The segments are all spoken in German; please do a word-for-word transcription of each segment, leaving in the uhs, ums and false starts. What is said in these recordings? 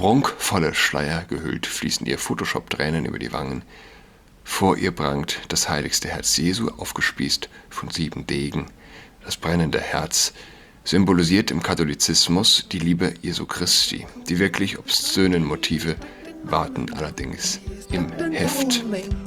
prunkvolle Schleier gehüllt, fließen ihr Photoshop-Tränen über die Wangen. Vor ihr prangt das heiligste Herz Jesu, aufgespießt von sieben Degen. Das brennende Herz symbolisiert im Katholizismus die Liebe Jesu Christi. Die wirklich obszönen Motive warten allerdings im Heft.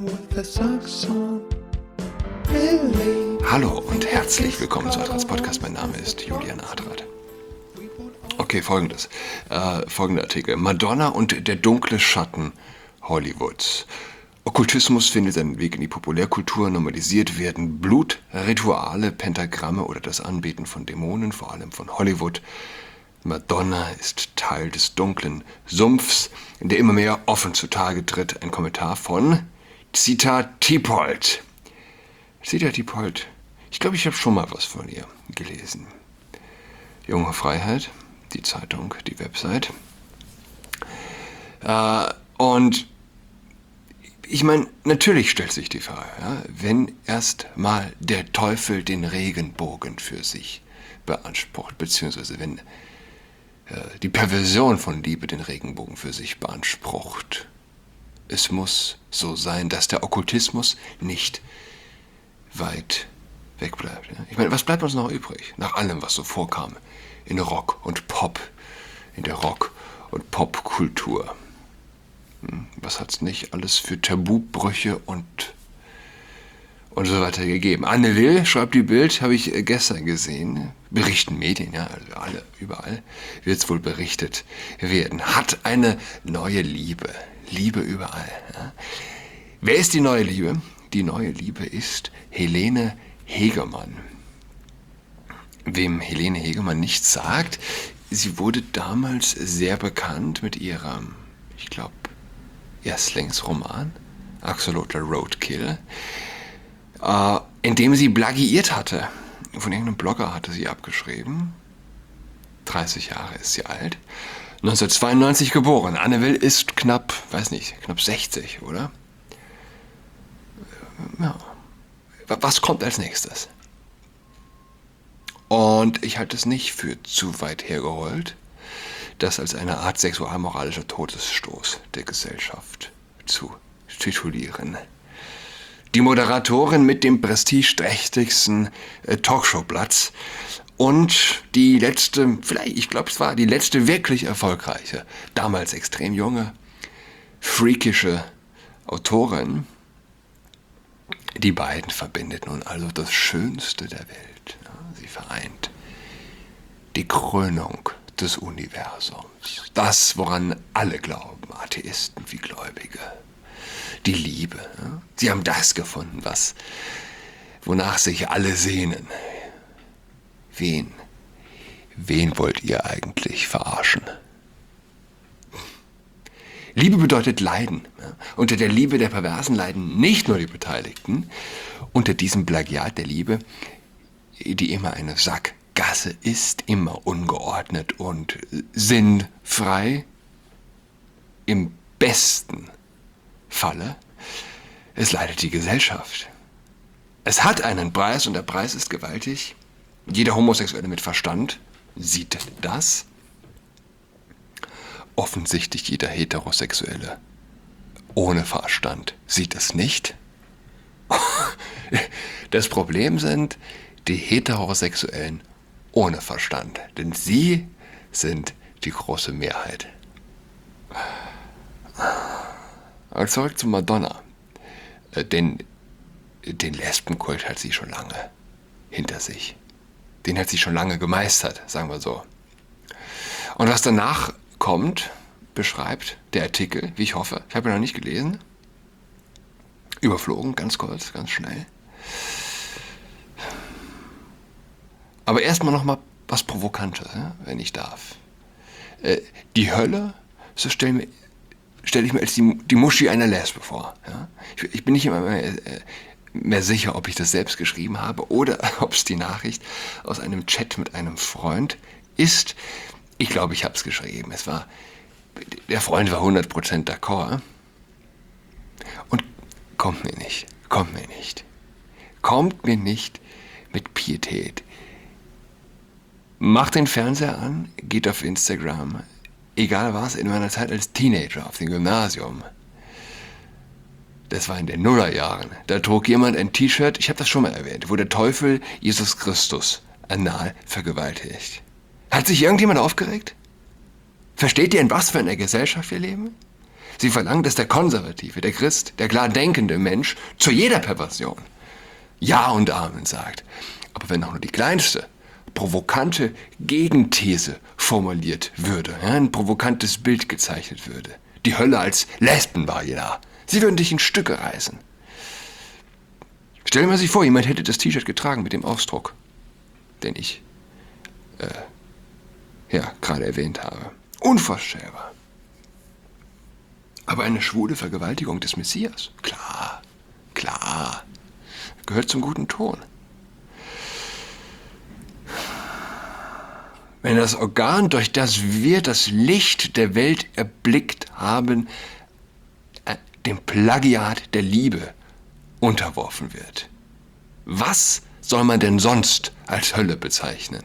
Hallo und herzlich willkommen zu Adrats Podcast. Mein Name ist Julian Adrat. Okay, folgendes. Äh, folgender Artikel. Madonna und der dunkle Schatten Hollywoods. Okkultismus findet seinen Weg in die Populärkultur. Normalisiert werden Blutrituale, Pentagramme oder das Anbeten von Dämonen, vor allem von Hollywood. Madonna ist Teil des dunklen Sumpfs, in der immer mehr offen zutage tritt. Ein Kommentar von Zita Diepold. Zita Diepold. Ich glaube, ich habe schon mal was von ihr gelesen. Junge Freiheit, die Zeitung, die Website. Äh, und ich meine, natürlich stellt sich die Frage, ja, wenn erst mal der Teufel den Regenbogen für sich beansprucht, beziehungsweise wenn äh, die Perversion von Liebe den Regenbogen für sich beansprucht. Es muss so sein, dass der Okkultismus nicht weit weg bleibt. Ja. Ich meine, was bleibt uns noch übrig, nach allem, was so vorkam in Rock und Pop, in der Rock- und Popkultur? Was hat es nicht alles für Tabubrüche und, und so weiter gegeben? Anne Will, schreibt die Bild, habe ich gestern gesehen. Berichten Medien, ja, also alle, überall wird es wohl berichtet werden. Hat eine neue Liebe. Liebe überall. Ja. Wer ist die neue Liebe? Die neue Liebe ist Helene Hegemann. Wem Helene Hegemann nichts sagt, sie wurde damals sehr bekannt mit ihrem, ich glaube, Erstlingsroman, Axolotl Roadkill, äh, in dem sie plagiiert hatte. Von irgendeinem Blogger hatte sie abgeschrieben. dreißig Jahre ist sie alt. neunzehnhundertzweiundneunzig geboren. Anne Will ist knapp, weiß nicht, knapp sechzig, oder? Ja. Was kommt als nächstes? Und ich halte es nicht für zu weit hergeholt, das als eine Art sexualmoralischer Todesstoß der Gesellschaft zu titulieren. Die Moderatorin mit dem prestigeträchtigsten äh, Talkshow-Platz und die letzte, vielleicht, ich glaube, es war die letzte wirklich erfolgreiche, damals extrem junge, freakische Autorin. Die beiden verbindet nun also das Schönste der Welt. Ja, sie vereint die Krönung des Universums. Das, woran alle glauben, Atheisten wie Gläubige. Die Liebe. Ja? Sie haben das gefunden, was, wonach sich alle sehnen. Wen? Wen wollt ihr eigentlich verarschen? Liebe bedeutet Leiden. Ja? Unter der Liebe der Perversen leiden nicht nur die Beteiligten. Unter diesem Plagiat der Liebe, die immer eine Sack Gasse ist, immer ungeordnet und sinnfrei, im besten Falle, es leidet die Gesellschaft. Es hat einen Preis und der Preis ist gewaltig. Jeder Homosexuelle mit Verstand sieht das. Offensichtlich jeder Heterosexuelle ohne Verstand sieht es nicht. Das Problem sind die Heterosexuellen ohne Verstand, denn sie sind die große Mehrheit. Aber zurück zu Madonna. Den, den Lesbenkult hat sie schon lange hinter sich. Den hat sie schon lange gemeistert, sagen wir so. Und was danach kommt, beschreibt der Artikel, wie ich hoffe, ich habe ihn noch nicht gelesen, überflogen, ganz kurz, ganz schnell. Aber erstmal noch mal was Provokantes, ja, wenn ich darf. Äh, die Hölle, so stelle stell ich mir als die, die Muschi einer Lesbe vor. Ja? Ich, ich bin nicht immer mehr, äh, mehr sicher, ob ich das selbst geschrieben habe oder ob es die Nachricht aus einem Chat mit einem Freund ist. Ich glaube, ich habe es geschrieben. Es war, der Freund war hundert Prozent d'accord. Und kommt mir nicht, kommt mir nicht, kommt mir nicht mit Pietät. Macht den Fernseher an, geht auf Instagram, egal was, in meiner Zeit als Teenager auf dem Gymnasium. Das war in den Nullerjahren. Da trug jemand ein T-Shirt, ich habe das schon mal erwähnt, wo der Teufel Jesus Christus anal vergewaltigt. Hat sich irgendjemand aufgeregt? Versteht ihr, in was für einer Gesellschaft wir leben? Sie verlangen, dass der Konservative, der Christ, der klar denkende Mensch zu jeder Perversion Ja und Amen sagt. Aber wenn auch nur die kleinste, provokante Gegenthese formuliert würde, ja, ein provokantes Bild gezeichnet würde, die Hölle als Lesben war da, sie würden dich in Stücke reißen. Stellen wir sich vor, jemand hätte das T-Shirt getragen mit dem Ausdruck, den ich äh, ja, gerade erwähnt habe. Unvorstellbar. Aber eine schwule Vergewaltigung des Messias, klar, klar, gehört zum guten Ton. Wenn das Organ, durch das wir das Licht der Welt erblickt haben, dem Plagiat der Liebe unterworfen wird, was soll man denn sonst als Hölle bezeichnen?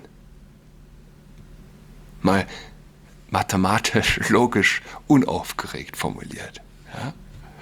Mal mathematisch, logisch, unaufgeregt formuliert. Ja?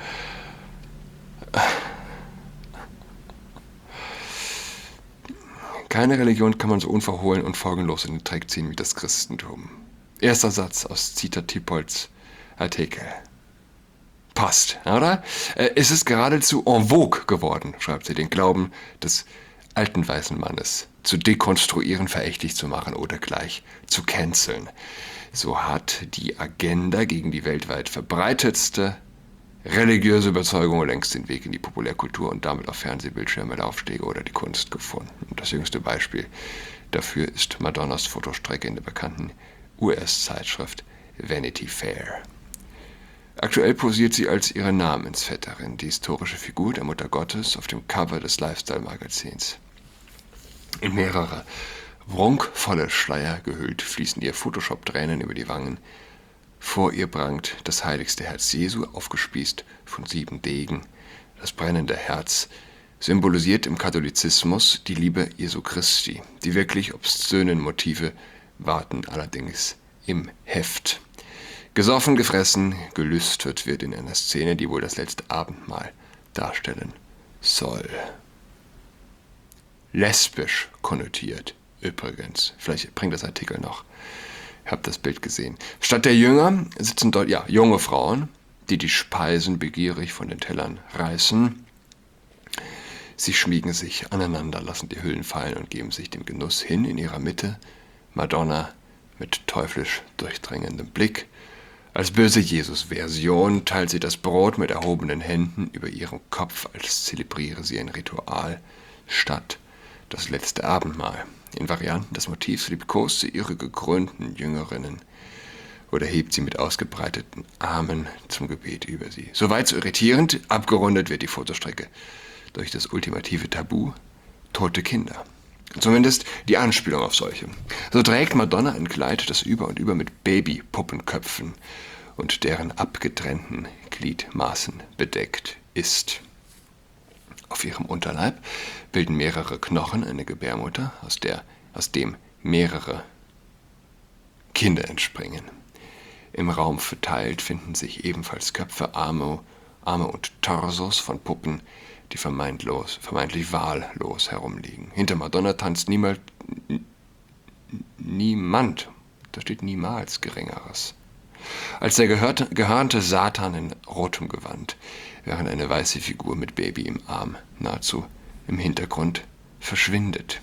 Keine Religion kann man so unverhohlen und folgenlos in den Dreck ziehen wie das Christentum. Erster Satz aus Zita Tiepolds Artikel. Passt, oder? Es ist geradezu en vogue geworden, schreibt sie, den Glauben des alten weißen Mannes zu dekonstruieren, verächtlich zu machen oder gleich zu canceln. So hat die Agenda gegen die weltweit verbreitetste religiöse Überzeugung längst den Weg in die Populärkultur und damit auf Fernsehbildschirme, Laufstege oder die Kunst gefunden. Und das jüngste Beispiel dafür ist Madonnas Fotostrecke in der bekannten U S-Zeitschrift Vanity Fair. Aktuell posiert sie als ihre Namensvetterin, die historische Figur der Mutter Gottes, auf dem Cover des Lifestyle-Magazins. In mehrere prunkvolle Schleier gehüllt fließen ihr Photoshop-Tränen über die Wangen. Vor ihr prangt das heiligste Herz Jesu, aufgespießt von sieben Degen. Das brennende Herz symbolisiert im Katholizismus die Liebe Jesu Christi. Die wirklich obszönen Motive warten allerdings im Heft. Gesoffen, gefressen, gelüstet wird in einer Szene, die wohl das letzte Abendmahl darstellen soll. Lesbisch konnotiert übrigens. Vielleicht bringt das Artikel noch. Ich habe das Bild gesehen. Statt der Jünger sitzen dort ja junge Frauen, die die Speisen begierig von den Tellern reißen. Sie schmiegen sich aneinander, lassen die Hüllen fallen und geben sich dem Genuss hin. In ihrer Mitte Madonna mit teuflisch durchdringendem Blick. Als böse Jesus-Version teilt sie das Brot mit erhobenen Händen über ihrem Kopf, als zelebriere sie ein Ritual statt das letzte Abendmahl. In Varianten des Motivs liebkost sie ihre gekrönten Jüngerinnen oder hebt sie mit ausgebreiteten Armen zum Gebet über sie. Soweit so irritierend, abgerundet wird die Fotostrecke durch das ultimative Tabu, tote Kinder. Zumindest die Anspielung auf solche. So trägt Madonna ein Kleid, das über und über mit Babypuppenköpfen und deren abgetrennten Gliedmaßen bedeckt ist. Auf ihrem Unterleib bilden mehrere Knochen eine Gebärmutter, aus, der, aus dem mehrere Kinder entspringen. Im Raum verteilt finden sich ebenfalls Köpfe, Arme, Arme und Torsos von Puppen, die vermeintlos, vermeintlich wahllos herumliegen. Hinter Madonna tanzt niemals, niemand, da steht niemals Geringeres, als der gehörte, gehörnte Satan in rotem Gewand, während eine weiße Figur mit Baby im Arm nahezu im Hintergrund verschwindet.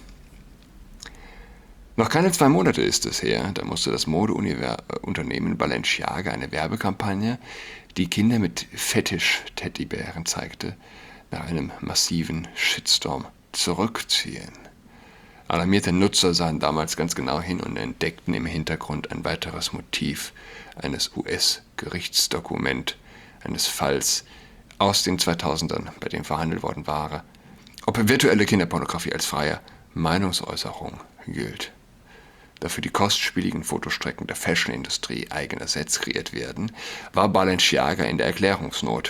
Noch keine zwei Monate ist es her, da musste das Modeunternehmen Balenciaga eine Werbekampagne, die Kinder mit Fetisch-Teddybären zeigte, nach einem massiven Shitstorm zurückziehen. Alarmierte Nutzer sahen damals ganz genau hin und entdeckten im Hintergrund ein weiteres Motiv eines U S-Gerichtsdokument, eines Falls aus den zweitausendern, bei dem verhandelt worden war, ob virtuelle Kinderpornografie als freie Meinungsäußerung gilt. Da für die kostspieligen Fotostrecken der Fashion-Industrie eigene Sets kreiert werden, war Balenciaga in der Erklärungsnot.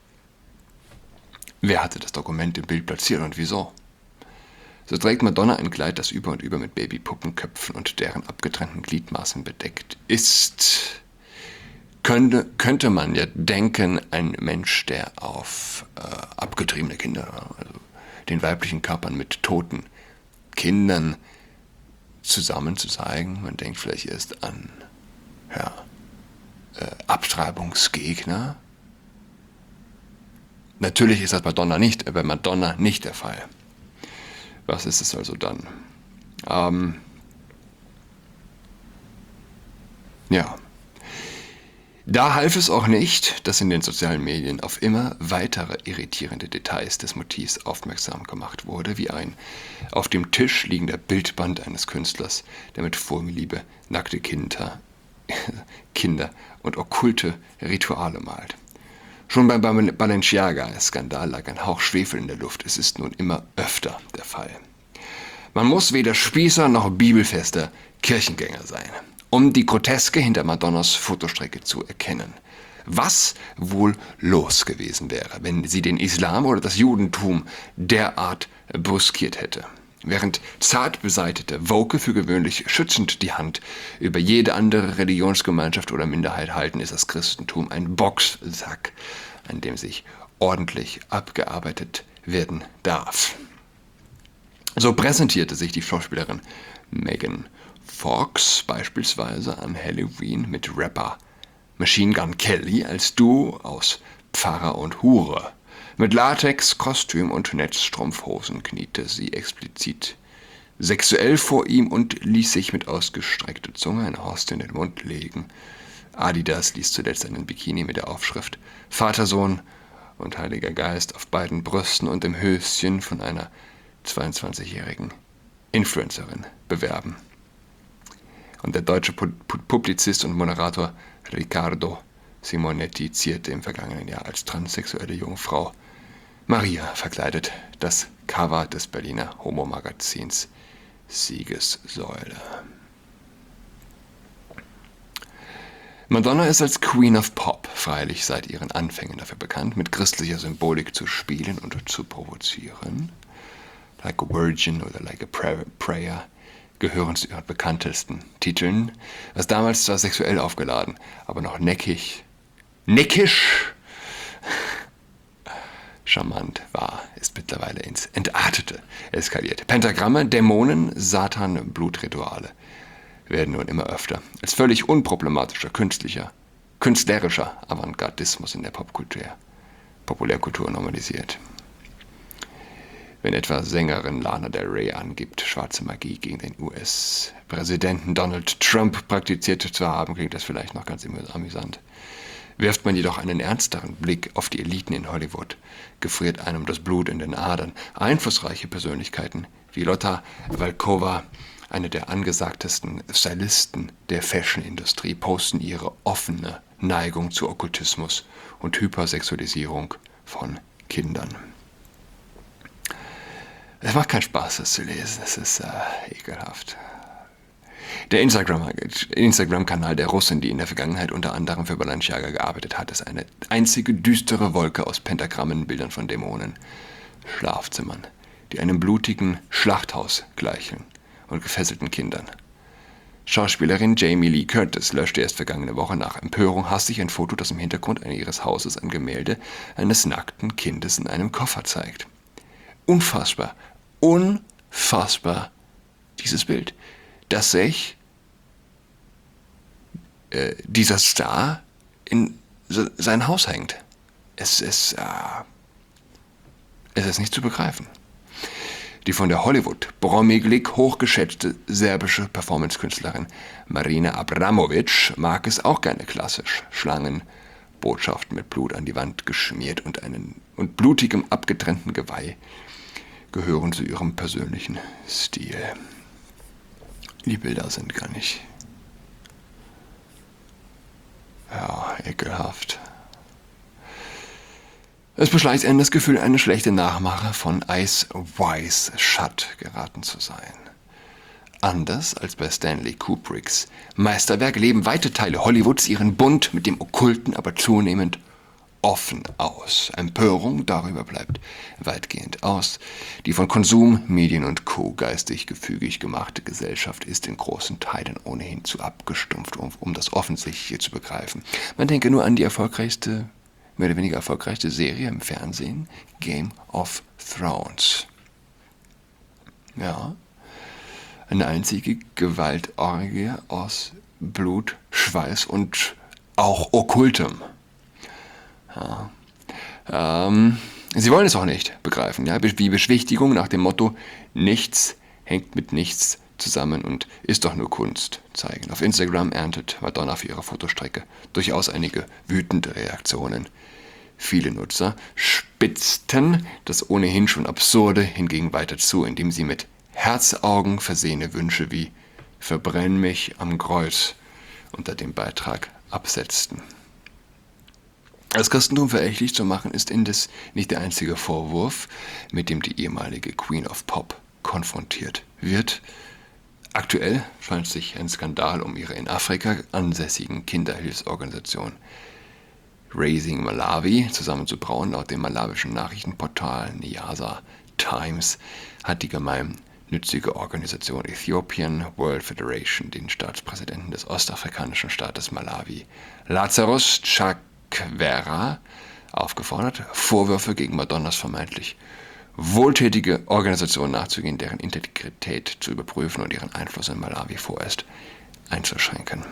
Wer hatte das Dokument im Bild platziert und wieso? So trägt Madonna ein Kleid, das über und über mit Babypuppenköpfen und deren abgetrennten Gliedmaßen bedeckt ist. könnte, könnte man ja denken, ein Mensch, der auf äh, abgetriebene Kinder, also den weiblichen Körpern mit toten Kindern zusammen zu zeigen, man denkt vielleicht erst an ja, äh, Abtreibungsgegner. Natürlich ist das bei Madonna nicht, bei Madonna nicht der Fall. Was ist es also dann? Ähm, ja. Da half es auch nicht, dass in den sozialen Medien auf immer weitere irritierende Details des Motivs aufmerksam gemacht wurde, wie ein auf dem Tisch liegender Bildband eines Künstlers, der mit Vorliebe nackte Kinder, Kinder und okkulte Rituale malt. Schon beim Balenciaga-Skandal lag ein Hauch Schwefel in der Luft. Es ist nun immer öfter der Fall. Man muss weder Spießer noch bibelfester Kirchengänger sein, um die Groteske hinter Madonnas Fotostrecke zu erkennen. Was wohl los gewesen wäre, wenn sie den Islam oder das Judentum derart brüskiert hätte. Während zart beseitete Woke für gewöhnlich schützend die Hand über jede andere Religionsgemeinschaft oder Minderheit halten, ist das Christentum ein Boxsack, an dem sich ordentlich abgearbeitet werden darf. So präsentierte sich die Schauspielerin Megan Fox beispielsweise an Halloween mit Rapper Machine Gun Kelly als Duo aus Pfarrer und Hure. Mit Latex, Kostüm und Netzstrumpfhosen kniete sie explizit sexuell vor ihm und ließ sich mit ausgestreckter Zunge eine Hostie in den Mund legen. Adidas ließ zuletzt einen Bikini mit der Aufschrift Vatersohn und Heiliger Geist auf beiden Brüsten und im Höschen von einer zweiundzwanzigjährigen Influencerin bewerben. Und der deutsche Publizist und Moderator Riccardo Simonetti zierte im vergangenen Jahr als transsexuelle Jungfrau Maria verkleidet das Cover des Berliner Homo-Magazins Siegessäule. Madonna ist als Queen of Pop freilich seit ihren Anfängen dafür bekannt, mit christlicher Symbolik zu spielen und zu provozieren. Like a Virgin oder Like a Prayer gehören zu ihren bekanntesten Titeln, was damals zwar sexuell aufgeladen, aber noch neckig, neckisch, charmant war, ist mittlerweile ins Entartete eskaliert. Pentagramme, Dämonen, Satan, Blutrituale werden nun immer öfter als völlig unproblematischer, künstlicher, künstlerischer Avantgardismus in der Popkultur, Populärkultur normalisiert. Wenn etwa Sängerin Lana Del Rey angibt, schwarze Magie gegen den U S-Präsidenten Donald Trump praktiziert zu haben, klingt das vielleicht noch ganz amüsant. Wirft man jedoch einen ernsteren Blick auf die Eliten in Hollywood, gefriert einem das Blut in den Adern. Einflussreiche Persönlichkeiten wie Lotta Volkova, eine der angesagtesten Stylisten der Fashion-Industrie, posten ihre offene Neigung zu Okkultismus und Hypersexualisierung von Kindern. Es macht keinen Spaß, das zu lesen. Es ist äh, ekelhaft. Der Instagram- Instagram-Kanal der Russin, die in der Vergangenheit unter anderem für Balenciaga gearbeitet hat, ist eine einzige düstere Wolke aus Pentagrammen, Bildern von Dämonen, Schlafzimmern, die einem blutigen Schlachthaus gleichen und gefesselten Kindern. Schauspielerin Jamie Lee Curtis löschte erst vergangene Woche nach Empörung hastig ein Foto, das im Hintergrund ihres Hauses ein Gemälde eines nackten Kindes in einem Koffer zeigt. Unfassbar, unfassbar dieses Bild, dass sich äh, dieser Star in so, sein Haus hängt. Es ist, äh, es ist nicht zu begreifen. Die von der Hollywood-Bromiglik hochgeschätzte serbische Performance-Künstlerin Marina Abramovic mag es auch gerne klassisch. Schlangen, Botschaften mit Blut an die Wand geschmiert und, einen, und blutigem abgetrennten Geweih gehören zu ihrem persönlichen Stil. Die Bilder sind gar nicht, ja, ekelhaft. Es beschleicht einen das Gefühl, eine schlechte Nachmache von Ice Wise Shut geraten zu sein. Anders als bei Stanley Kubricks Meisterwerk leben weite Teile Hollywoods ihren Bund mit dem Okkulten aber zunehmend offen aus. Empörung darüber bleibt weitgehend aus. Die von Konsum, Medien und Co. geistig gefügig gemachte Gesellschaft ist in großen Teilen ohnehin zu abgestumpft, um, um das Offensichtliche zu begreifen. Man denke nur an die erfolgreichste, mehr oder weniger erfolgreichste Serie im Fernsehen, Game of Thrones. Ja, eine einzige Gewaltorgie aus Blut, Schweiß und auch Okkultem. Ja. Ähm, sie wollen es auch nicht begreifen, ja, wie Beschwichtigung nach dem Motto, nichts hängt mit nichts zusammen und ist doch nur Kunst zeigen. Auf Instagram erntet Madonna für ihre Fotostrecke durchaus einige wütende Reaktionen. Viele Nutzer spitzten das ohnehin schon Absurde hingegen weiter zu, indem sie mit Herzaugen versehene Wünsche wie »Verbrenn mich am Kreuz« unter dem Beitrag absetzten. Das Christentum verächtlich zu machen, ist indes nicht der einzige Vorwurf, mit dem die ehemalige Queen of Pop konfrontiert wird. Aktuell scheint sich ein Skandal um ihre in Afrika ansässigen Kinderhilfsorganisation Raising Malawi zusammenzubrauen. Laut dem malawischen Nachrichtenportal Nyasa Times hat die gemeinnützige Organisation Ethiopian World Federation den Staatspräsidenten des ostafrikanischen Staates Malawi, Lazarus Chakwera, aufgefordert, Vorwürfe gegen Madonnas vermeintlich wohltätige Organisation nachzugehen, deren Integrität zu überprüfen und ihren Einfluss in Malawi vorerst einzuschränken.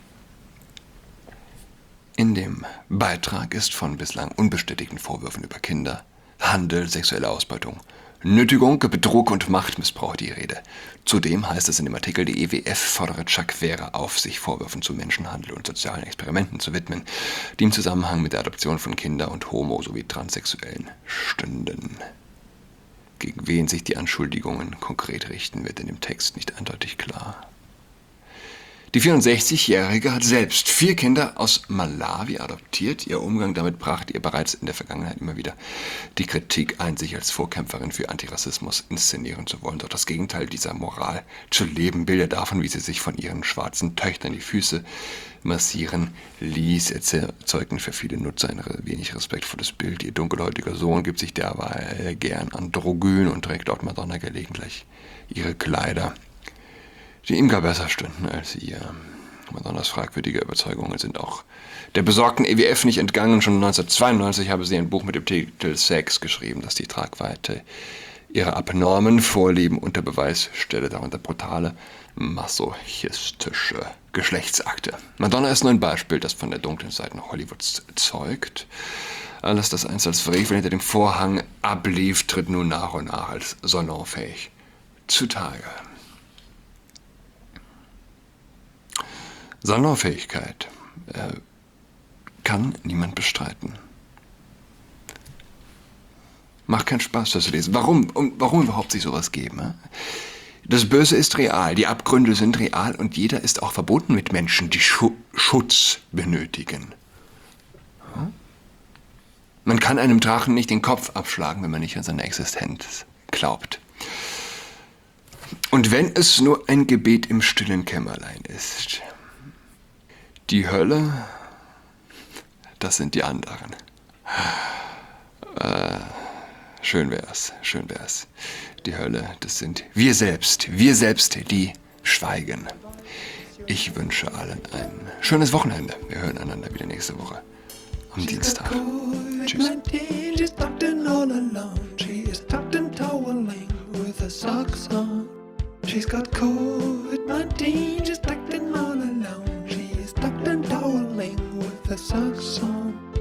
In dem Beitrag ist von bislang unbestätigten Vorwürfen über Kinderhandel, sexuelle Ausbeutung, Nötigung, Betrug und Machtmissbrauch die Rede. Zudem heißt es in dem Artikel, die E W F fordere Chakwera auf, sich Vorwürfen zu Menschenhandel und sozialen Experimenten zu widmen, die im Zusammenhang mit der Adoption von Kindern und Homo- sowie Transsexuellen stünden. Gegen wen sich die Anschuldigungen konkret richten, wird in dem Text nicht eindeutig klar. Die vierundsechzigjährige hat selbst vier Kinder aus Malawi adoptiert. Ihr Umgang damit brachte ihr bereits in der Vergangenheit immer wieder die Kritik ein, sich als Vorkämpferin für Antirassismus inszenieren zu wollen. Doch das Gegenteil dieser Moral zu leben, Bilder davon, wie sie sich von ihren schwarzen Töchtern die Füße massieren ließ, erzeugten für viele Nutzer ein wenig respektvolles Bild. Ihr dunkelhäutiger Sohn gibt sich derweil gern androgyn und trägt laut Madonna gelegentlich ihre Kleider, die ihm gar besser stünden als ihr. Madonnas fragwürdige Überzeugungen sind auch der besorgten E W F nicht entgangen. Schon neunzehnhundertzweiundneunzig habe sie ein Buch mit dem Titel Sex geschrieben, das die Tragweite ihrer abnormen Vorlieben unter Beweis stelle, darunter brutale, masochistische Geschlechtsakte. Madonna ist nur ein Beispiel, das von der dunklen Seite Hollywoods zeugt. Alles, das einst als Frevel hinter dem Vorhang ablief, tritt nun nach und nach als salonfähig zutage. Salonfähigkeit äh, kann niemand bestreiten. Macht keinen Spaß, das zu lesen. Warum, um, warum überhaupt sich sowas geben? Äh? Das Böse ist real, die Abgründe sind real und jeder ist auch verbunden mit Menschen, die Schu- Schutz benötigen. Ja? Man kann einem Drachen nicht den Kopf abschlagen, wenn man nicht an seine Existenz glaubt. Und wenn es nur ein Gebet im stillen Kämmerlein ist. Die Hölle, das sind die anderen. Äh, schön wär's, schön wär's. Die Hölle, das sind wir selbst, wir selbst, die schweigen. Ich wünsche allen ein schönes Wochenende. Wir hören einander wieder nächste Woche am Dienstag. Tschüss. She's got COVID nineteen, she's tucked in all alone. She's tucked and toweling with her socks on.